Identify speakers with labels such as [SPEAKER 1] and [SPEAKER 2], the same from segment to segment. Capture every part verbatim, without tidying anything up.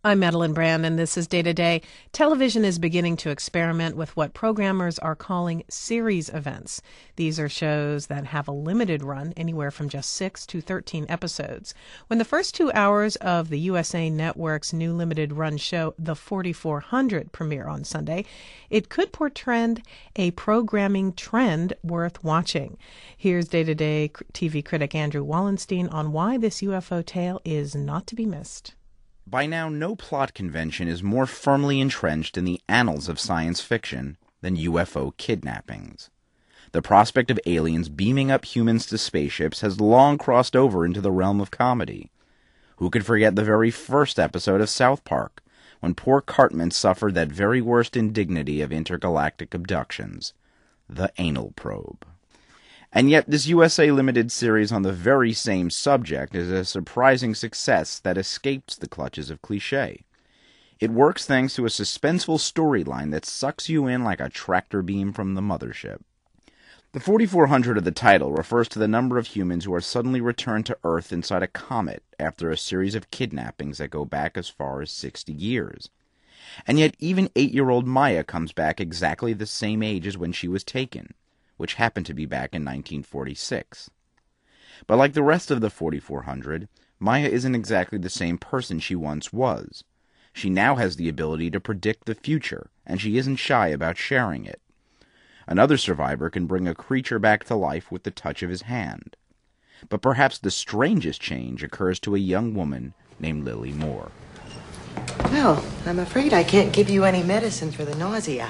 [SPEAKER 1] I'm Madeline Brand, and this is Day to Day. Television is beginning to experiment with what programmers are calling series events. These are shows that have a limited run, anywhere from just six to thirteen episodes. When the first two hours of the U S A Network's new limited run show, The forty-four hundred, premiere on Sunday, it could portend a programming trend worth watching. Here's Day to Day T V critic Andrew Wallenstein on why this U F O tale is not to be missed.
[SPEAKER 2] By now, no plot convention is more firmly entrenched in the annals of science fiction than U F O kidnappings. The prospect of aliens beaming up humans to spaceships has long crossed over into the realm of comedy. Who could forget the very first episode of South Park, when poor Cartman suffered that very worst indignity of intergalactic abductions, the anal probe. And yet this U S A Limited series on the very same subject is a surprising success that escapes the clutches of cliché. It works thanks to a suspenseful storyline that sucks you in like a tractor beam from the mothership. The forty-four hundred of the title refers to the number of humans who are suddenly returned to Earth inside a comet after a series of kidnappings that go back as far as sixty years. And yet even eight-year-old Maya comes back exactly the same age as when she was taken, which happened to be back in nineteen forty-six. But like the rest of the forty-four hundred, Maya isn't exactly the same person she once was. She now has the ability to predict the future, and she isn't shy about sharing it. Another survivor can bring a creature back to life with the touch of his hand. But perhaps the strangest change occurs to a young woman named Lily Moore.
[SPEAKER 3] Well, I'm afraid I can't give you any medicine for the nausea.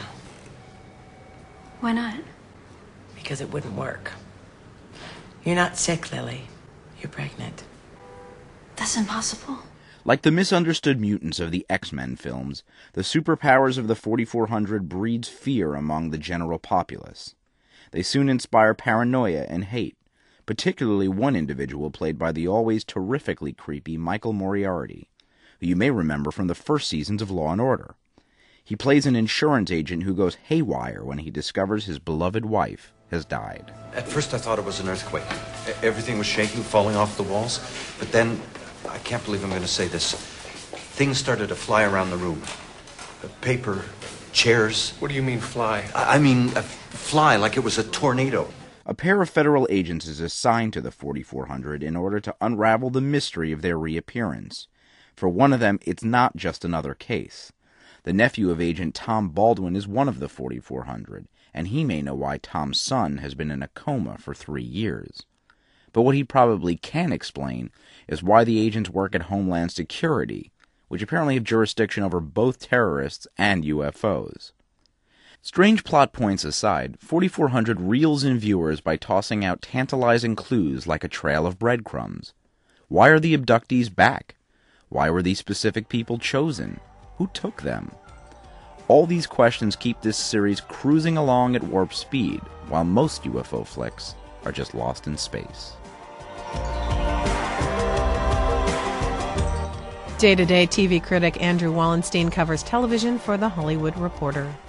[SPEAKER 4] Why not?
[SPEAKER 3] Because it wouldn't work. You're not sick, Lily. You're pregnant.
[SPEAKER 4] That's impossible.
[SPEAKER 2] Like the misunderstood mutants of the X-Men films, the superpowers of the forty-four hundred breeds fear among the general populace. They soon inspire paranoia and hate, particularly one individual played by the always terrifically creepy Michael Moriarty, who you may remember from the first seasons of Law and Order. He plays an insurance agent who goes haywire when he discovers his beloved wife has died.
[SPEAKER 5] At first I thought it was an earthquake. Everything was shaking, falling off the walls. But then, I can't believe I'm going to say this, things started to fly around the room. Uh, paper, chairs.
[SPEAKER 6] What do you mean fly?
[SPEAKER 5] I, I mean uh, fly like it was a tornado.
[SPEAKER 2] A pair of federal agents is assigned to the forty-four hundred in order to unravel the mystery of their reappearance. For one of them, it's not just another case. The nephew of Agent Tom Baldwin is one of the forty-four hundred, and he may know why Tom's son has been in a coma for three years. But what he probably can explain is why the agents work at Homeland Security, which apparently have jurisdiction over both terrorists and U F Os. Strange plot points aside, forty-four hundred reels in viewers by tossing out tantalizing clues like a trail of breadcrumbs. Why are the abductees back? Why were these specific people chosen? Who took them? All these questions keep this series cruising along at warp speed, while most U F O flicks are just lost in space.
[SPEAKER 1] Day-to-Day T V critic Andrew Wallenstein covers television for The Hollywood Reporter.